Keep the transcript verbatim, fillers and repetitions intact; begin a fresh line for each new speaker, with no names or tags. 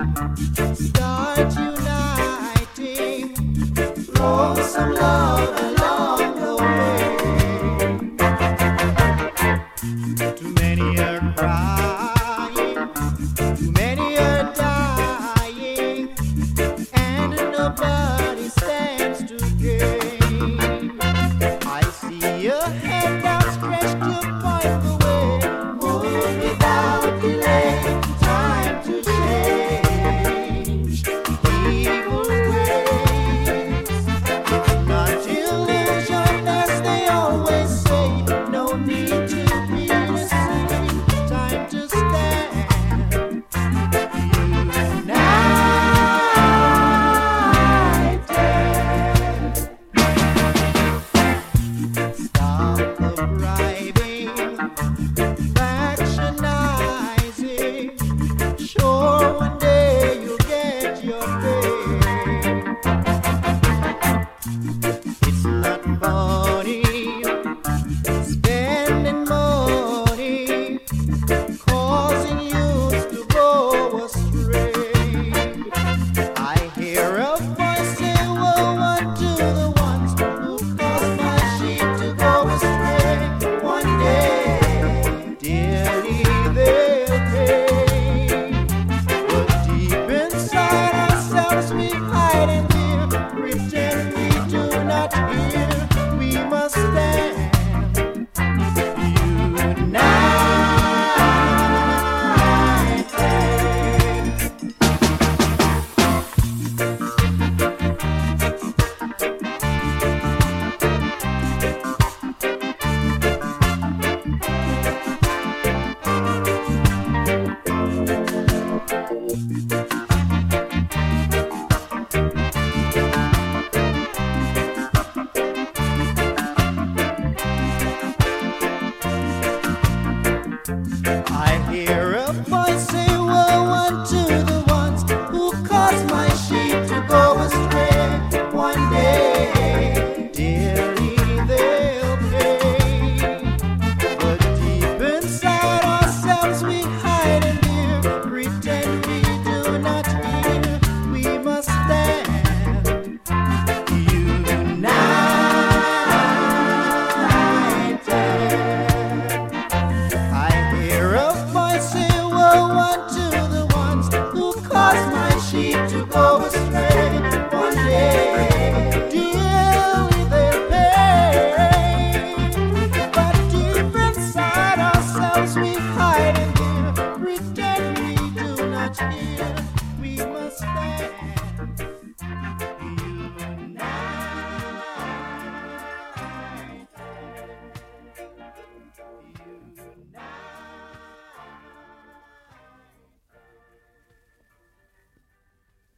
Start uniting, throw some love along the way. Too many are crying, too many are dying, and nobody stands to gain. I see a hand outstretched to point the way. Move without delay, time to change evil ways. It's not illusion, as they always say. No need to be deceived. Time to stand united. Stop the bribing, factionizing. Sure, one day you'll get your pay. It's not funny spending money, causing youth to go astray. I hear a voice say, woe unto the ones who cause my sheep to go astray. One day, dearly they'll pay. But deep inside ourselves we hide and fear, pretend we do not hear. We must stand united.